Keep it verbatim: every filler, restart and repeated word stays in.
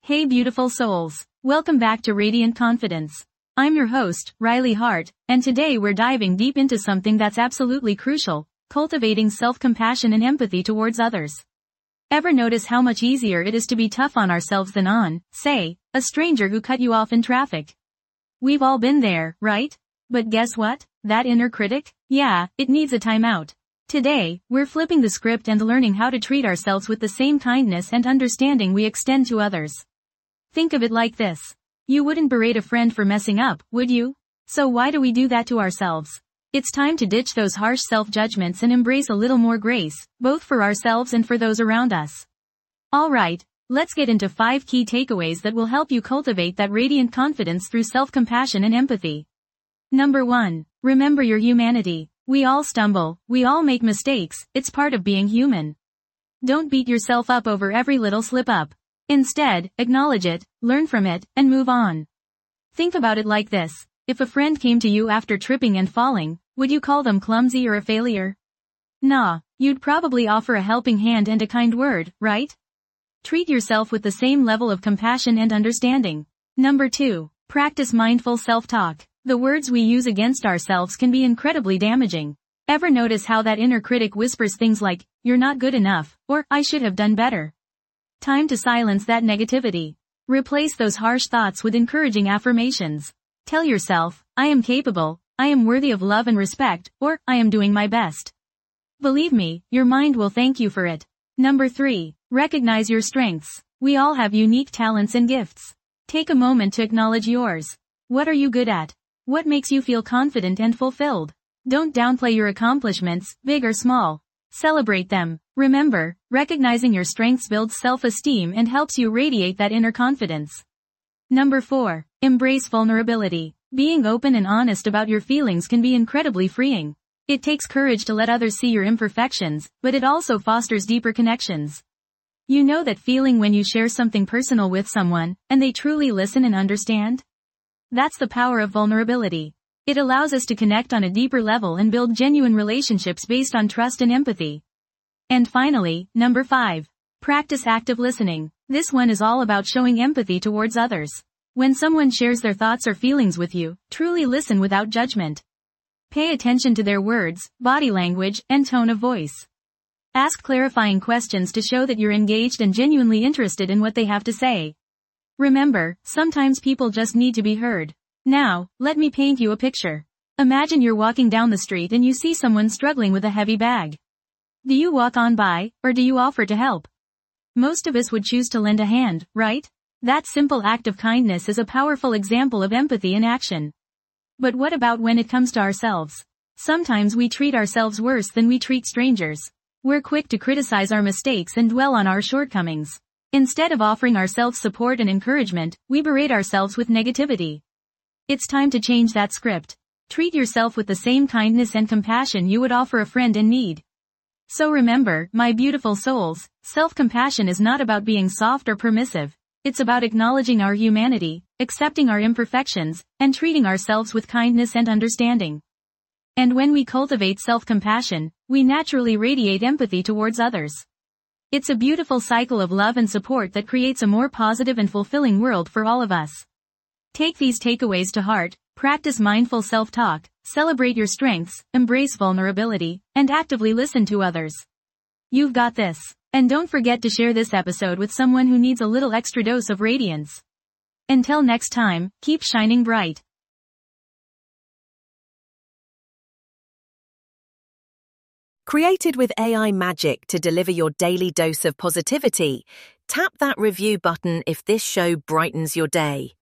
Hey beautiful souls, welcome back to Radiant Confidence. I'm your host, Riley Hart, and today we're diving deep into something that's absolutely crucial, cultivating self-compassion and empathy towards others. Ever notice how much easier it is to be tough on ourselves than on, say, a stranger who cut you off in traffic? We've all been there, right? But guess what? That inner critic? Yeah, it needs a timeout. Today, we're flipping the script and learning how to treat ourselves with the same kindness and understanding we extend to others. Think of it like this. You wouldn't berate a friend for messing up, would you? So why do we do that to ourselves? It's time to ditch those harsh self-judgments and embrace a little more grace, both for ourselves and for those around us. Alright, let's get into five key takeaways that will help you cultivate that radiant confidence through self-compassion and empathy. Number one. Remember your humanity. We all stumble, we all make mistakes, it's part of being human. Don't beat yourself up over every little slip-up. Instead, acknowledge it, learn from it, and move on. Think about it like this. If a friend came to you after tripping and falling, would you call them clumsy or a failure? Nah, you'd probably offer a helping hand and a kind word, right? Treat yourself with the same level of compassion and understanding. Number two. Practice mindful self-talk. The words we use against ourselves can be incredibly damaging. Ever notice how that inner critic whispers things like, "You're not good enough," or "I should have done better"? Time to silence that negativity. Replace those harsh thoughts with encouraging affirmations. Tell yourself, "I am capable, I am worthy of love and respect," or "I am doing my best." Believe me, your mind will thank you for it. Number three. Recognize your strengths. We all have unique talents and gifts. Take a moment to acknowledge yours. What are you good at? What makes you feel confident and fulfilled? Don't downplay your accomplishments, big or small. Celebrate them. Remember, recognizing your strengths builds self-esteem and helps you radiate that inner confidence. Number four. Embrace vulnerability. Being open and honest about your feelings can be incredibly freeing. It takes courage to let others see your imperfections, but it also fosters deeper connections. You know that feeling when you share something personal with someone, and they truly listen and understand? That's the power of vulnerability. It allows us to connect on a deeper level and build genuine relationships based on trust and empathy. And finally, number five. Practice active listening. This one is all about showing empathy towards others. When someone shares their thoughts or feelings with you, truly listen without judgment. Pay attention to their words, body language, and tone of voice. Ask clarifying questions to show that you're engaged and genuinely interested in what they have to say. Remember, sometimes people just need to be heard. Now, let me paint you a picture. Imagine you're walking down the street and you see someone struggling with a heavy bag. Do you walk on by, or do you offer to help? Most of us would choose to lend a hand, right? That simple act of kindness is a powerful example of empathy in action. But what about when it comes to ourselves? Sometimes we treat ourselves worse than we treat strangers. We're quick to criticize our mistakes and dwell on our shortcomings. Instead of offering ourselves support and encouragement, we berate ourselves with negativity. It's time to change that script. Treat yourself with the same kindness and compassion you would offer a friend in need. So remember, my beautiful souls, self-compassion is not about being soft or permissive. It's about acknowledging our humanity, accepting our imperfections, and treating ourselves with kindness and understanding. And when we cultivate self-compassion, we naturally radiate empathy towards others. It's a beautiful cycle of love and support that creates a more positive and fulfilling world for all of us. Take these takeaways to heart, practice mindful self-talk, celebrate your strengths, embrace vulnerability, and actively listen to others. You've got this. And don't forget to share this episode with someone who needs a little extra dose of radiance. Until next time, keep shining bright. Created with A I magic to deliver your daily dose of positivity, tap that review button if this show brightens your day.